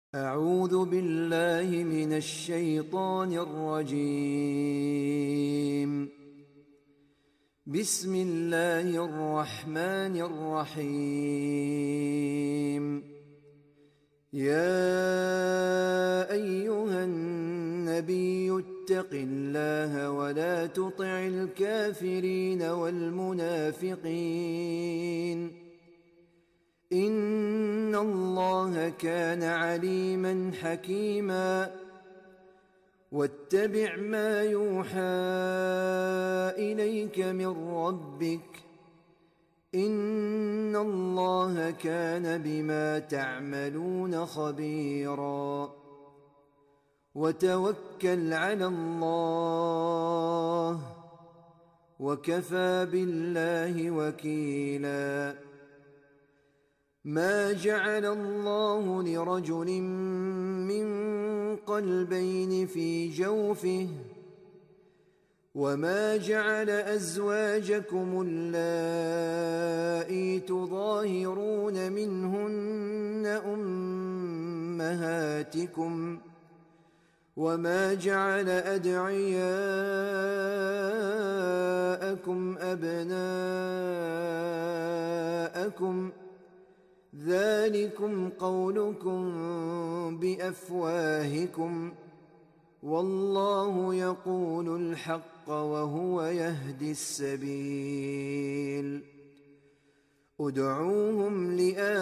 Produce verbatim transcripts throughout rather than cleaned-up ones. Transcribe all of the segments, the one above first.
أعوذ بالله من الشيطان الرجيم. بسم الله الرحمن الرحيم. يا أيها النبي اتق الله ولا تطع الكافرين والمنافقين إن الله كان عليما حكيما. واتبع ما يوحى إليك من ربك إن الله كان بما تعملون خبيرا. وتوكل على الله وكفى بالله وكيلا. ما جعل الله لرجل من قلبين في جوفه وما جعل أزواجكم اللائي تظاهرون منهن أمهاتكم وما جعل أدعياءكم أبناءكم ذلكم قولكم بأفواهكم والله يقول الحق وهو يهدي السبيل. ادعوهم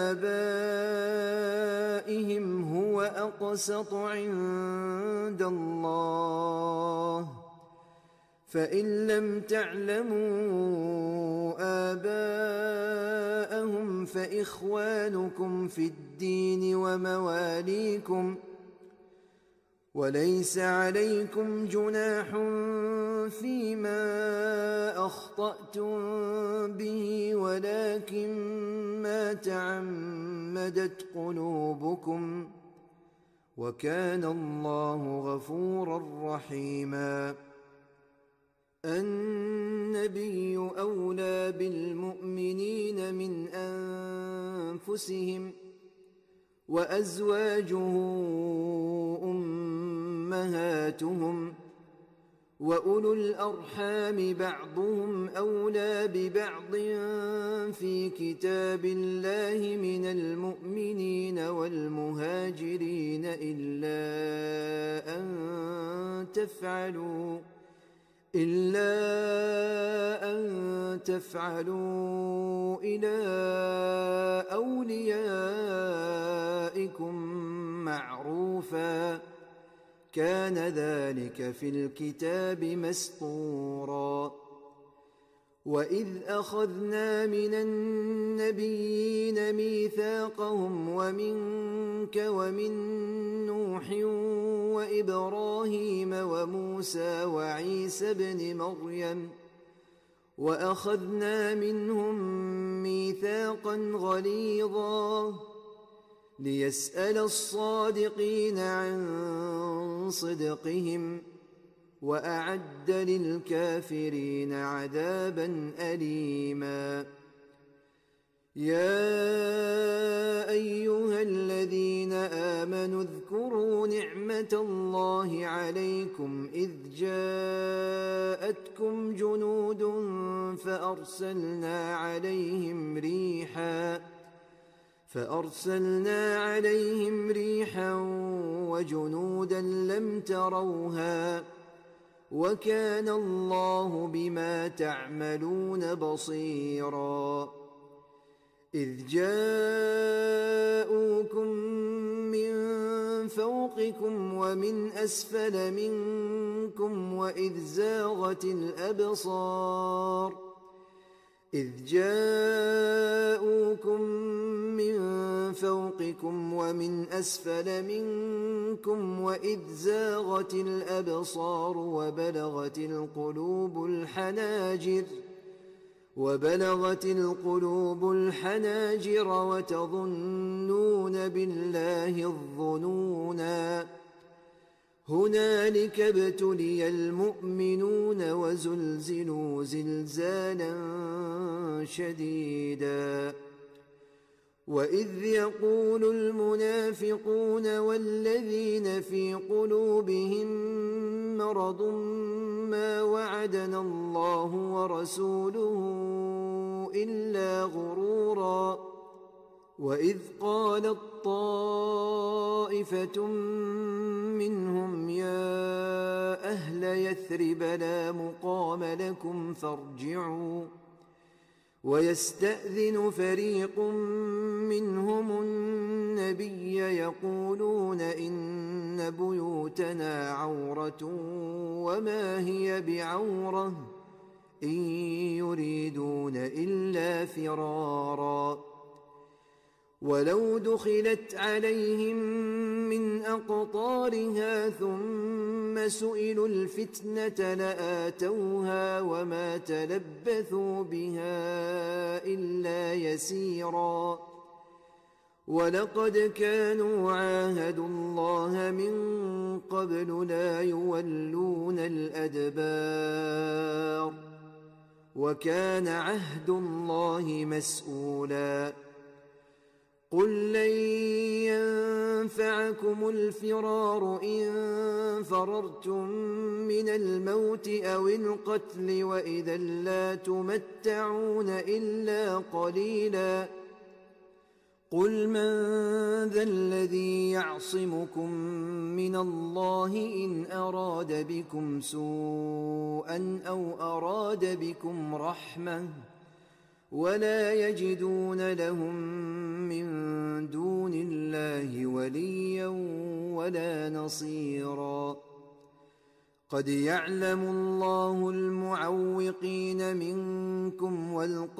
لآبائهم هو أقسط عند الله فإن لم تعلموا آباءهم فإخوانكم في الدين ومواليكم وليس عليكم جناح فيما أخطأتم به ولكن ما تعمدت قلوبكم وكان الله غفورا رحيما. النبي أولى بالمؤمنين من أنفسهم وأزواجه أمهاتهم وأولو الأرحام بعضهم أولى ببعض في كتاب الله من المؤمنين والمهاجرين إلا أن تفعلوا إلا أن تفعلوا إلى أوليائكم معروفا كان ذلك في الكتاب مسطورا. وإذ أخذنا من النبيين ميثاقهم ومنك ومن نوح وإبراهيم وموسى وعيسى ابن مريم وأخذنا منهم ميثاقا غليظا ليسأل الصادقين عن صدقهم وأعد للكافرين عذابا أليما. يا أيها الذين آمنوا اذكروا نعمة الله عليكم إذ جاءتكم جنود فأرسلنا عليهم ريحا فأرسلنا عليهم ريحا وجنودا لم تروها وكان الله بما تعملون بصيرا. إذ جاءوكم من فوقكم ومن أسفل منكم وإذ زاغت الأبصار إذ جاءوكم من فوقكم ومن أسفل منكم وإذ زاغت الأبصار وبلغت القلوب الحناجر وبلغت القلوب الحناجر وتظنون بالله الظنونا. هنالك ابتلي المؤمنون وزلزلوا زلزالا شديدا وإذ يقول المنافقون والذين في قلوبهم مرض ما وعدنا الله ورسوله إلا غرورا وإذ قالت طائفة منهم يا أهل يثرب لا مقام لكم فارجعوا ويستأذن فريق منهم النبي يقولون إن بيوتنا عورة وما هي بعورة إن يريدون إلا فرارا ولو دخلت عليهم من أقطارها ثم سئلوا الفتنة لآتوها وما تلبثوا بها إلا يسيرا ولقد كانوا عاهدوا الله من قبل لا يولون الأدبار وكان عهد الله مسؤولا قل لن ينفعكم الفرار إن فررتم من الموت أو القتل وإذا لا تمتعون إلا قليلا قل من ذا الذي يعصمكم من الله إن أراد بكم سوءا أو أراد بكم رحمة ولا يجدون لهم من دون الله وليا ولا نصيرا قد يعلم الله المعوقين منكم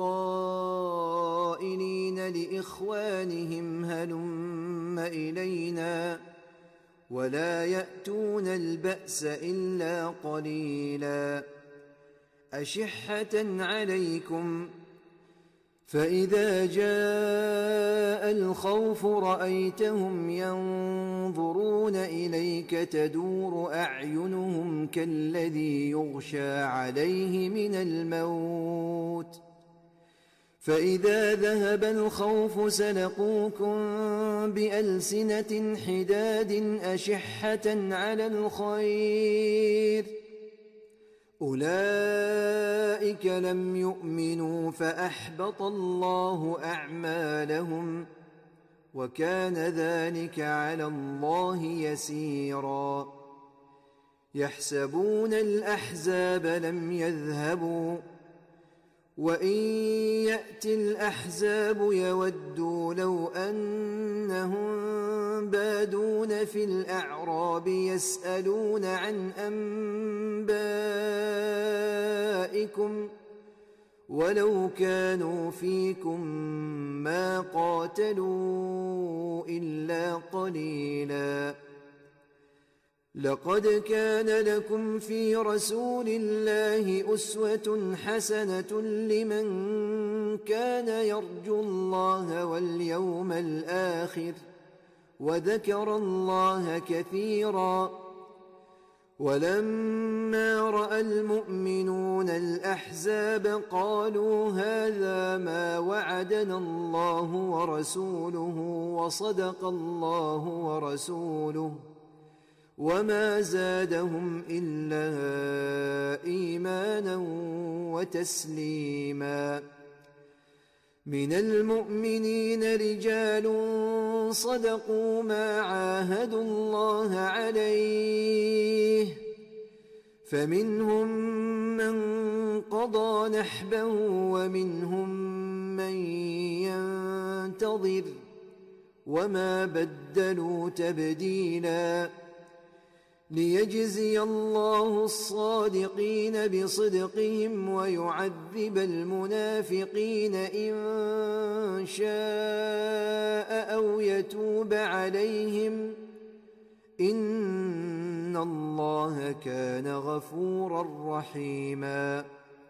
والقائلين لإخوانهم هلم إلينا ولا يأتون البأس إلا قليلا أشحة عليكم فإذا جاء الخوف رأيتهم ينظرون إليك تدور أعينهم كالذي يغشى عليه من الموت فإذا ذهب الخوف سلقوكم بألسنة حداد أشحة على الخير أولئك لم يؤمنوا فأحبط الله أعمالهم وكان ذلك على الله يسيرا يحسبون الأحزاب لم يذهبوا وإن يأتي الأحزاب يودوا لو أنهم بادون في الأعراب يسألون عن أنبائكم ولو كانوا فيكم ما قاتلوا إلا قليلا لقد كان لكم في رسول الله أسوة حسنة لمن كان يرجو الله واليوم الآخر وذكر الله كثيرا ولما رأى المؤمنون الأحزاب قالوا هذا ما وعدنا الله ورسوله وصدق الله ورسوله وما زادهم إلا إيمانا وتسليما من المؤمنين رجال صدقوا ما عاهدوا الله عليه فمنهم من قضى نحبه ومنهم من ينتظر وما بدلوا تبديلا ليجزي الله الصادقين بصدقهم ويعذب المنافقين إن شاء أو يتوب عليهم إن الله كان غفورا رحيما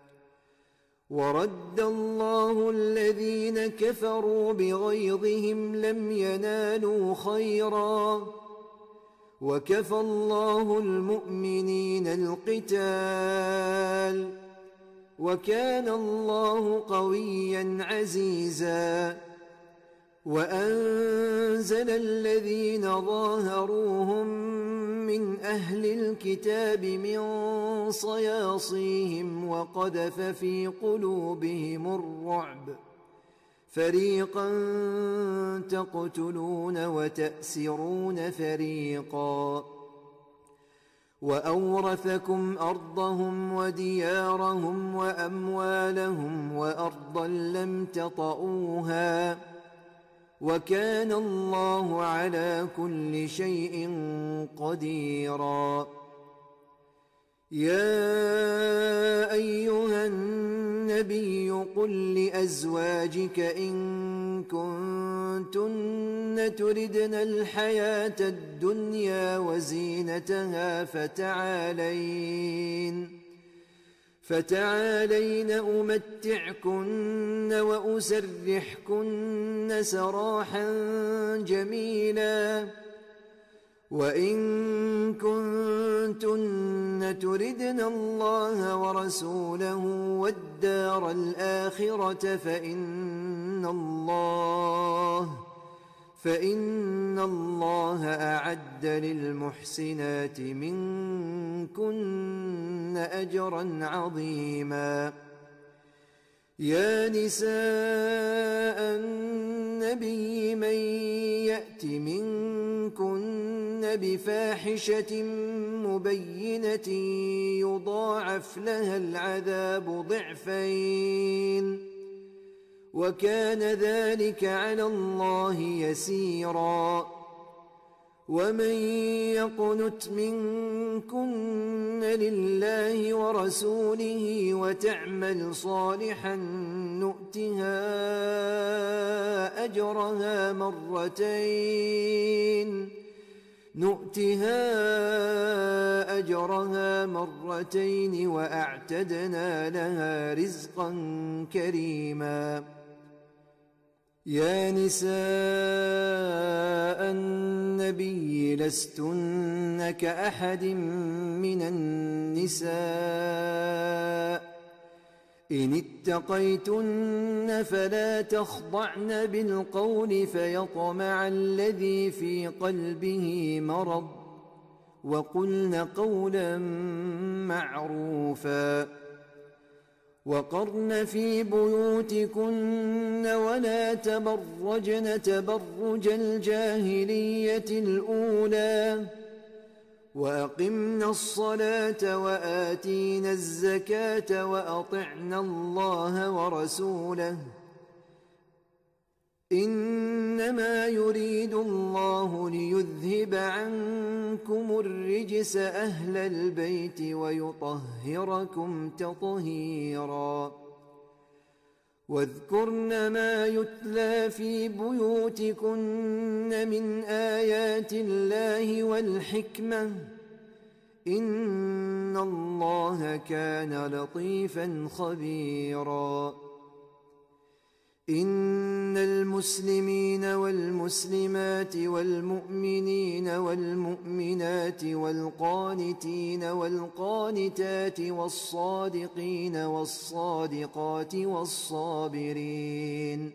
ورد الله الذين كفروا بغيظهم لم ينالوا خيرا وكفى الله المؤمنين القتال وكان الله قويا عزيزا وأنزل الذين ظاهروهم من أهل الكتاب من صياصيهم وقذف في قلوبهم الرعب فريقا تقتلون وتأسرون فريقا وأورثكم أرضهم وديارهم وأموالهم وأرضا لم تطئوها وكان الله على كل شيء قديرا. يا أيها النبي قل لأزواجك إن كنتن تردن الحياة الدنيا وزينتها فتعالين فتعالين أمتعكن وأسرحكن سراحا جميلا وإن كنتن تردن الله ورسوله والدار الآخرة فإن الله فإن الله أعد للمحسنات منكن أجرا عظيما. يا نساء النبي من يأت منكن بفاحشة مبينة يضاعف لها العذاب ضعفين وكان ذلك على الله يسيرا. ومن يقنت منكن لله ورسوله وتعمل صالحا نؤتها أجرها مرتين نؤتها أجرها مرتين وأعتدنا لها رزقا كريما. يا نساء النبي لستن كأحد من النساء إن اتقيتن فلا تخضعن بالقول فيطمع الذي في قلبه مرض وقلن قولا معروفا وقرن في بيوتكن ولا تبرجن تبرج الجاهلية الأولى وأقمنا الصلاة وآتينا الزكاة وأطعنا الله ورسوله إنما يريد الله ليذهب عنكم الرجس أهل البيت ويطهركم تطهيرا. واذكرن ما يتلى في بيوتكن من آيات الله والحكمة إن الله كان لطيفا خبيرا. إن المسلمين والمسلمات والمؤمنين والمؤمنات والقانتين والقانتات والصادقين والصادقات والصابرين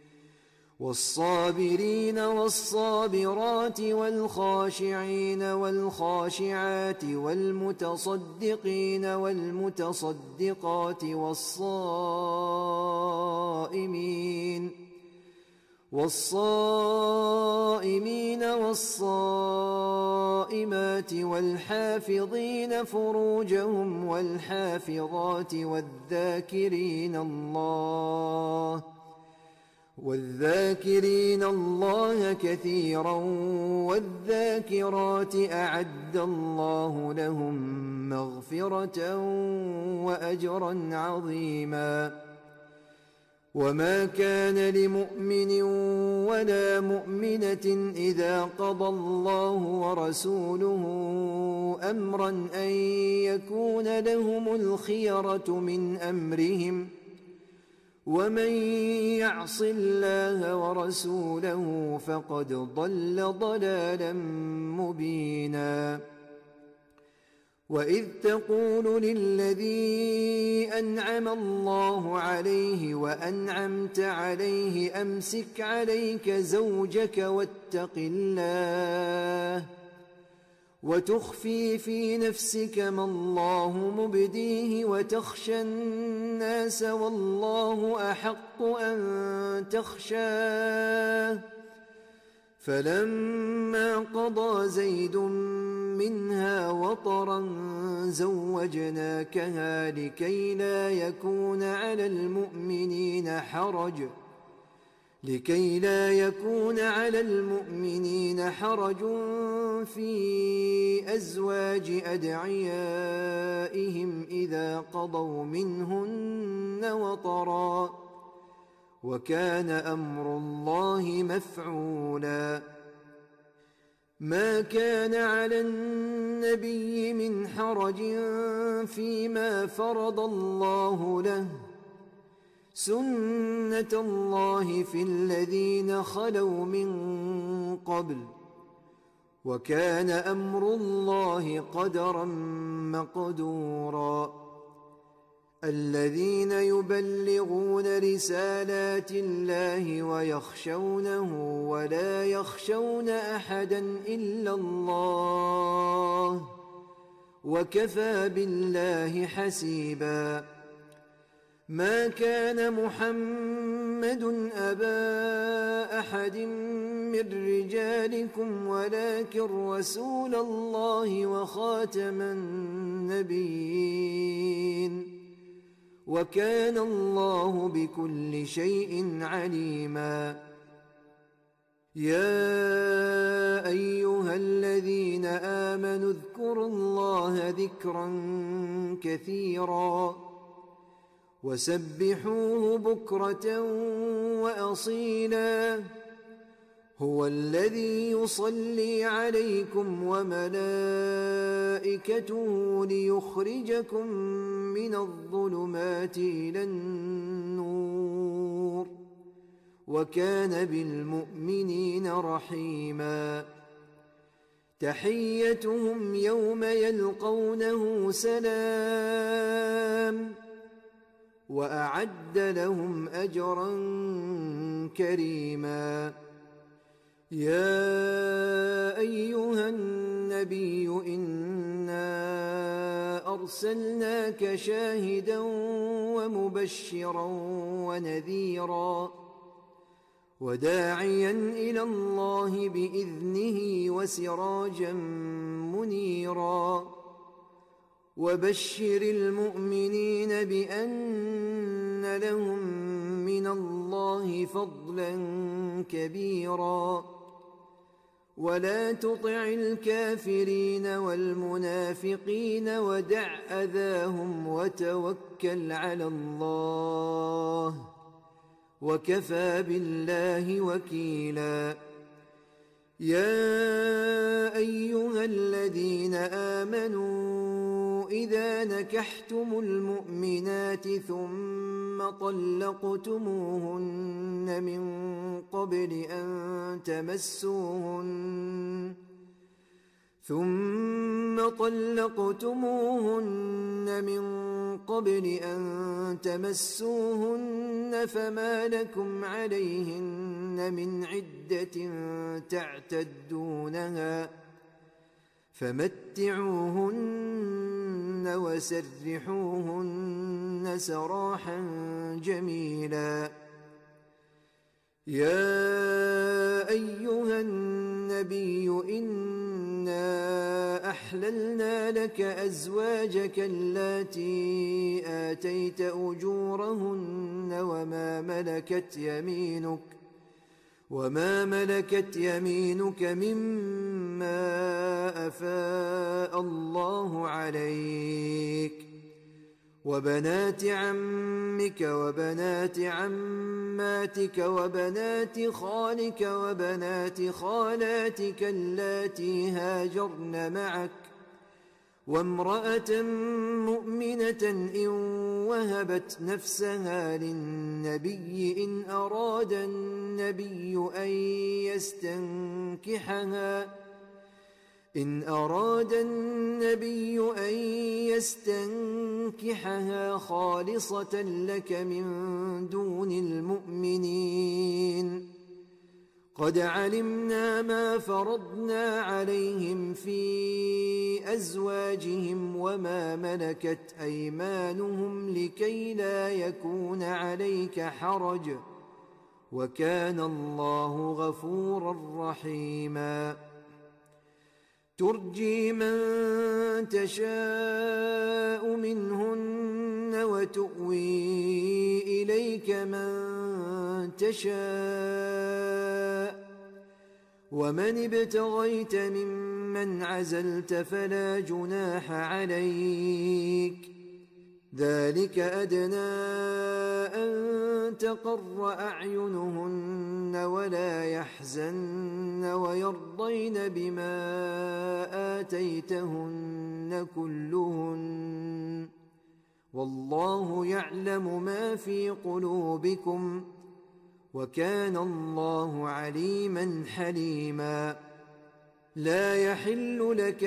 والصابرين والصابرات والخاشعين والخاشعات والمتصدقين والمتصدقات والصائمين والصائمين والصائمات والحافظين فروجهم والحافظات والذاكرين الله والذاكرين الله كثيرا والذاكرات أعد الله لهم مغفرة وأجرا عظيما. وما كان لمؤمن ولا مؤمنة إذا قضى الله ورسوله أمرا أن يكون لهم الخيرة من أمرهم ومن يعص الله ورسوله فقد ضل ضلالا مبينا. وإذ تقول للذي أنعم الله عليه وأنعمت عليه أمسك عليك زوجك واتق الله وتخفي في نفسك ما الله مبديه وتخشى الناس والله أحق أن تخشاه فلما قضى زيد منها وطرا زوجناكها لكي لا يكون على المؤمنين حرج لكي لا يكون على المؤمنين حرج في أزواج أدعيائهم إذا قضوا منهن وطرا وكان أمر الله مفعولا ما كان على النبي من حرج فيما فرض الله له سنة الله في الذين خلوا من قبل وكان أمر الله قدرا مقدورا الذين يبلغون رسالات الله ويخشونه ولا يخشون أحدا إلا الله وكفى بالله حسيبا ما كان محمد أبا أحد من رجالكم ولكن رسول الله وخاتم النبيين وكان الله بكل شيء عليما يا أيها الذين آمنوا اذكروا الله ذكرا كثيرا وسبحوه بكرة وأصيلا هو الذي يصلي عليكم وملائكته ليخرجكم من الظلمات إلى النور وكان بالمؤمنين رحيما تحيتهم يوم يلقونه سلام وأعد لهم أجرا كريما يا أيها النبي إنا أرسلناك شاهدا ومبشرا ونذيرا وداعيا إلى الله بإذنه وسراجا منيرا وبشر المؤمنين بأن لهم من الله فضلا كبيرا ولا تطع الكافرين والمنافقين ودع أذاهم وتوكل على الله وكفى بالله وكيلا يا أيها الذين آمنوا إذا نكحتم المؤمنات ثم طلقتموهن من قبل أن تمسوهن ثم طلقتموهن من قبل أن تمسوهن فما لكم عليهن من عدة تعتدونها فمتعوهن وسرحوهن سراحا جميلا يا أيها النبي إنا أحللنا لك أزواجك اللاتي آتيت أجورهن وما ملكت يمينك وما ملكت يمينك مما أفاء الله عليك وبنات عمك وبنات عماتك وبنات خالك وبنات خالاتك اللاتي هاجرن معك وامرأة مؤمنة إن وهبت نفسها للنبي إن أراد النبي أن يستنكحها إن أراد النبي أن يستنكحها خالصة لك من دون المؤمنين قد علمنا ما فرضنا عليهم في أزواجهم وما ملكت أيمانهم لكي لا يكون عليك حرج وكان الله غفورا رحيما ترجي من تشاء منهن وتؤوي إليك من تشاء ومن ابتغيت ممن عزلت فلا جناح عليك ذلك أدنى أن تقر أعينهن ولا يحزن ويرضين بما آتيتهن كلهن والله يعلم ما في قلوبكم وكان الله عليما حليما لا يحل لك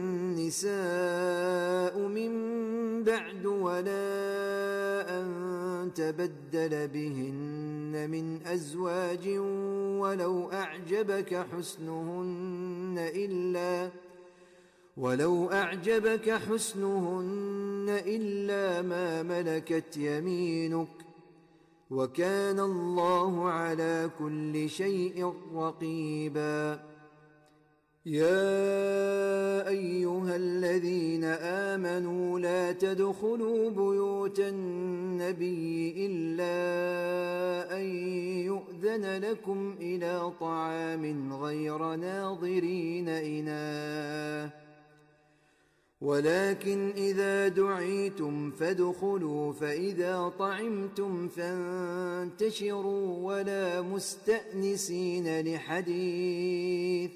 النساء من بعد ولا أن تبدل بهن من أزواج ولو أعجبك حسنهن إلا ولو أعجبك حسنهن إلا ما ملكت يمينك وكان الله على كل شيء رقيبا يا أيها الذين آمنوا لا تدخلوا بيوت النبي إلا أن يؤذن لكم إلى طعام غير ناظرين إناه ولكن إذا دعيتم فادخلوا فإذا طعمتم فانتشروا ولا مستأنسين لحديث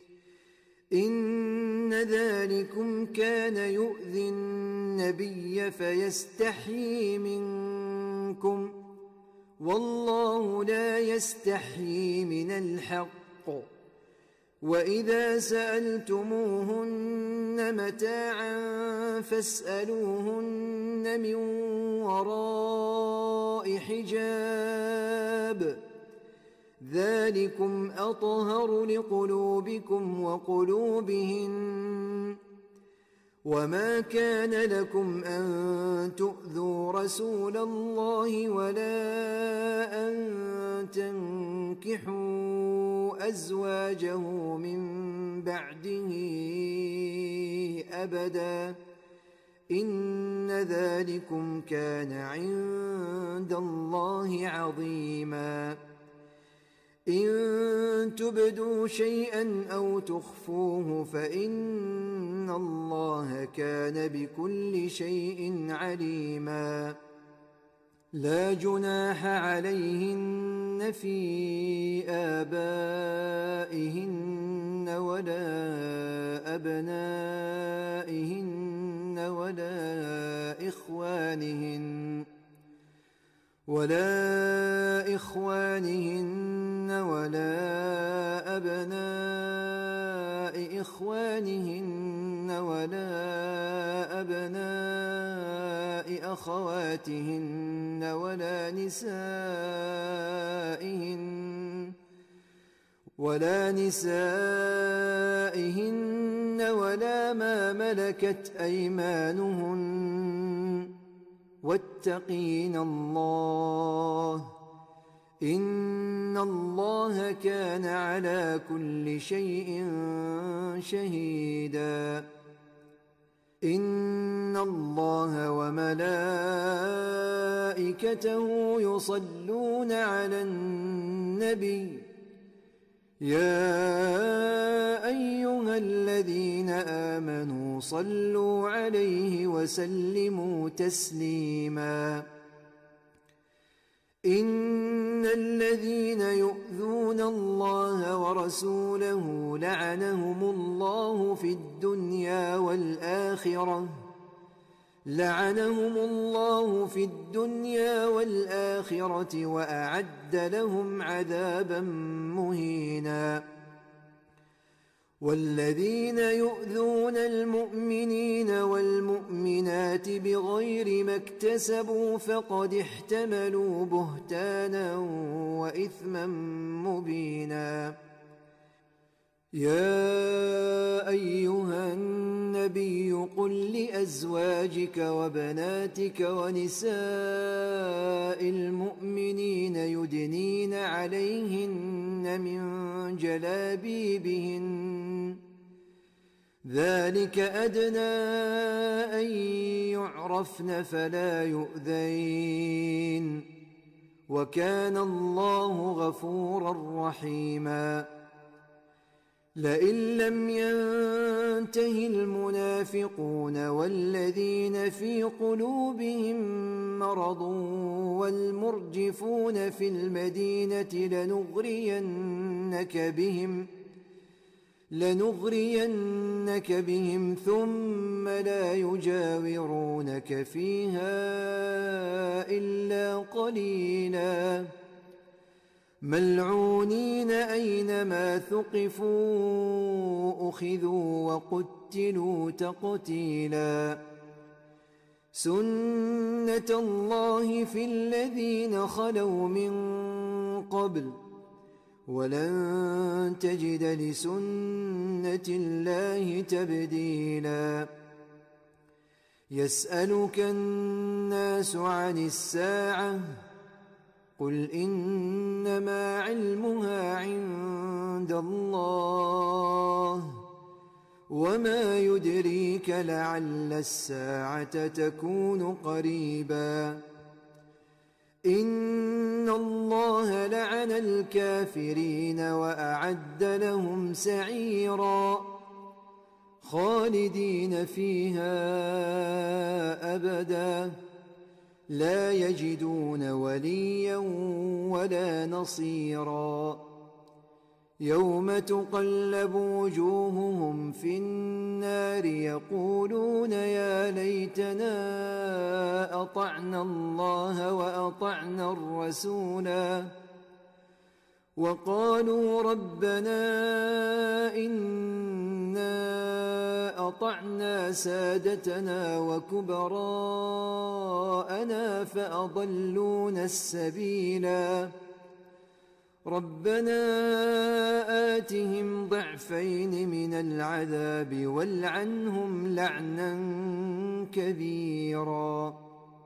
إن ذلكم كان يؤذي النبي فيستحيي منكم والله لا يستحيي من الحق وإذا سألتموهن متاعا فاسألوهن من وراء حجاب ذلكم أطهر لقلوبكم وقلوبهن وما كان لكم أن تؤذوا رسول الله ولا أن تنكحوا أزواجه من بعده أبدا إن ذلكم كان عند الله عظيما إن تبدوا شيئا أو تخفوه فإن الله كان بكل شيء عليما لا جناح عليهن في آبائهن ولا أبنائهن ولا إخوانهن ولا إخوانهن ولا أبناء إخوانهن ولا أبناء أخواتهن ولا نسائهن ولا نسائهن ولا ما ملكت أيمانهن واتقين الله إن الله كان على كل شيء شهيدا إن الله وملائكته يصلون على النبي يا أيها الذين آمنوا صلوا عليه وسلموا تسليما إن الذين يؤذون الله ورسوله لعنهم الله في الدنيا والآخرة لعنهم الله في الدنيا والآخرة وأعد لهم عذابا مهينا والذين يؤذون المؤمنين والمؤمنات بغير ما اكتسبوا فقد احتملوا بهتانا وإثما مبينا. يا أيها النبي قل لأزواجك وبناتك ونساء المؤمنين يدنين عليهن من جلابيبهن ذلك أدنى أن يعرفن فلا يؤذين وكان الله غفورا رحيما. لئن لم ينته المنافقون والذين في قلوبهم مرض والمرجفون في المدينة لنغرينك بهم لنغرينك بهم ثم لا يجاورونك فيها إلا قليلا ملعونين أينما ثقفوا أخذوا وقتلوا تقتيلا. سنة الله في الذين خلوا من قبل ولن تجد لسنة الله تبديلا. يسألك الناس عن الساعة قل إنما علمها عند الله وما يدريك لعل الساعة تكون قريبا. إن الله لعن الكافرين وأعد لهم سعيرا خالدين فيها أبدا لا يجدون وليا ولا نصيرا. يوم تقلب وجوههم في النار يقولون يا ليتنا أطعنا الله وأطعنا الرسولا وقالوا ربنا إنا أطعنا سادتنا وكبراءنا فأضلونا السبيلا. ربنا آتهم ضعفين من العذاب والعنهم لعنا كبيرا.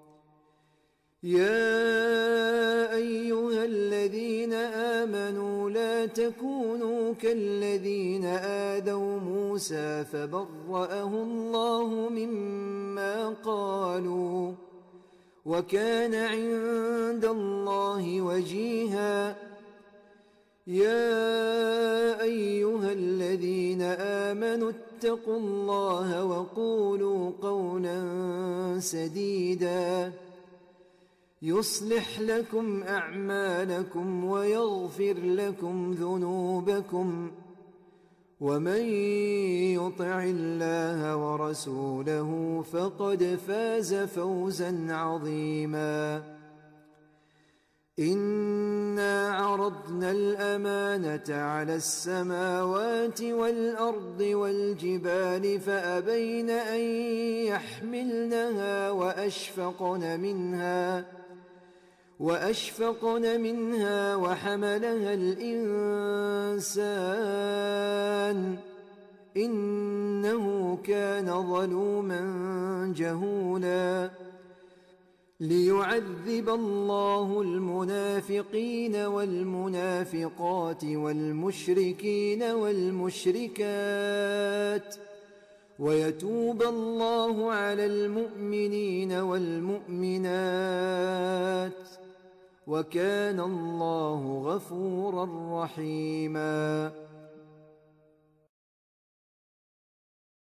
يا أيها الذين آمنوا لا تكونوا كالذين آذوا موسى فبرأه الله مما قالوا وكان عند الله وجيها. يا أيها الذين آمنوا اتقوا الله وقولوا قولا سديدا يصلح لكم أعمالكم ويغفر لكم ذنوبكم ومن يطع الله ورسوله فقد فاز فوزا عظيما. إنا عرضنا الأمانة على السماوات والأرض والجبال فأبين أن يحملنها وأشفقن منها وأشفقن منها وحملها الإنسان إنه كان ظلوما جهولا. ليعذب الله المنافقين والمنافقات والمشركين والمشركات ويتوب الله على المؤمنين والمؤمنات وكان الله غفورا رحيما.